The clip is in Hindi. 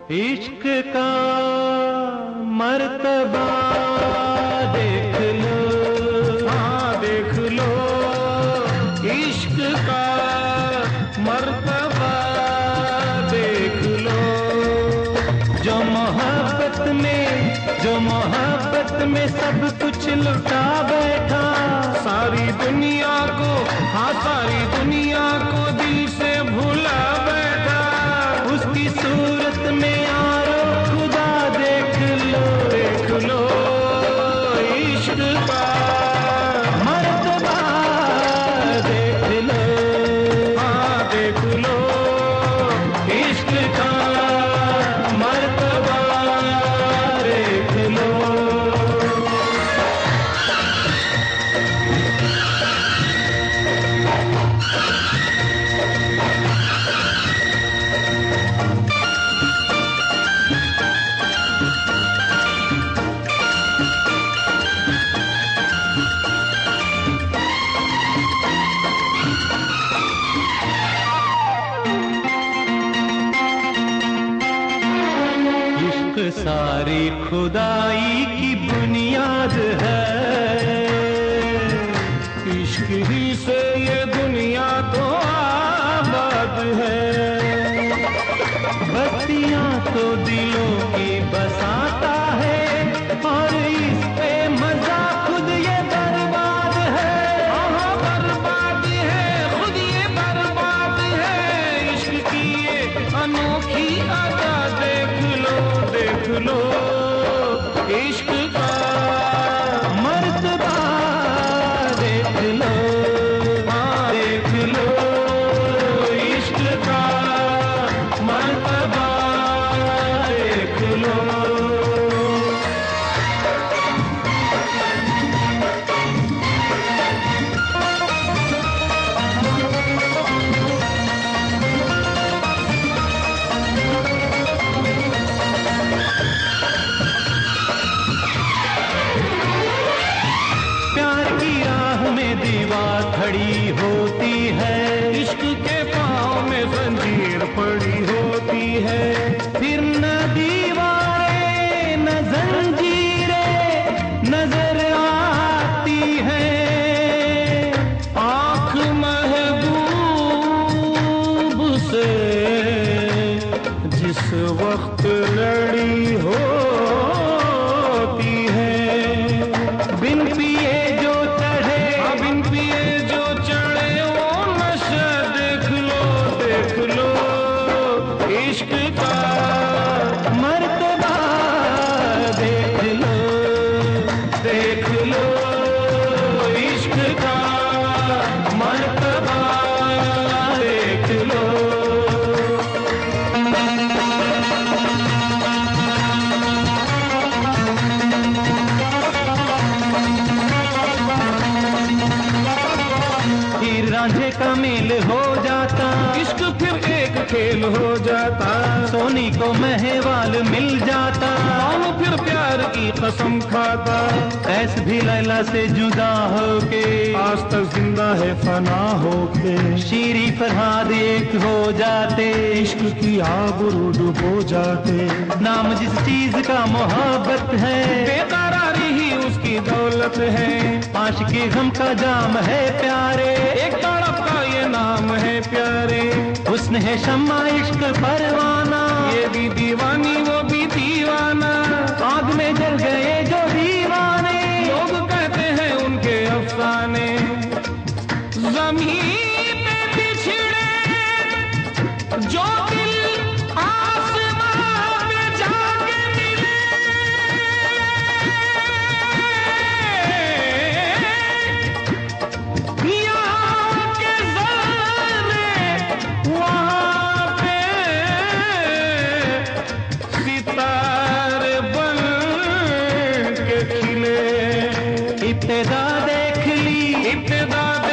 इश्क का मर्तबा देख लो, हाँ देख लो, इश्क का मर्तबा देख लो। जो मोहब्बत में सब कुछ लुटा बैठा, सारी दुनिया को, हाँ सारी दुनिया को दिल से भुला बैठा, उसकी सूरत में यारो खुदा देख लो, देख लो, इश्क का मर्तबा देख लो, हाँ देख लो, इश्क का मर्तबा देख लो। इश्क सारी खुदाई की बुनियाद है, इश्क ही से ये दुनिया तो आबाद है। बत्तियां तो दिलों की बसाता है, और इस पे मजा खुद ये बर्बाद है। हाँ बर्बाद है, खुद ये बर्बाद है। इश्क की ये अनोखी अदा देख लो, देख लो, इश्क का मर्तबा देख लो, हाँ देख लो, इश्क का मर्तबा देख लो। प्यार की राह में दीवार खड़ी होती है, इश्क के पाँव में जंजीर पड़ी होती है। फिर न दीवारें न जंजीरें नजर आती हैं। आँख महबूब से जिस वक्त लड़ी होती है, बिन पिए जो चढ़े, बिन पिए जो चढ़े वो नशा देख लो, देख लो, इश्क का मर्तबा देख लो, देख लो, इश्क का मर्तबा देख लो। फिर रांझे का मेल हो जाता, इश्क फिर एक खेल हो जाता। सोनी को महवाल मिल जाता, कौन फिर प्यार की कसम खाता। ऐस भी लैला से जुदा होके आज तक जिंदा है फना होके। शीरी फरहाद एक हो जाते, इश्क की आबरू डुबो जाते। नाम जिस चीज का मोहब्बत है, बेकरारी ही उसकी दौलत है। आशिकी गम का जाम है प्यारे, एक तड़प का ये नाम है प्यारे। हुस्न है शम्मा इश्क परवाना, ये भी दीवानी वो भी दीवाना। आग में जल गए जो दीवाने, लोग कहते हैं उनके अफसाने। जमीन पे बिछड़े जो दिल आसमां पे जाके मिले, यहाँ के ज़र्रे वहाँ पे सितारे बन के खिले। इब्तिदा देख ली, इब्तिदा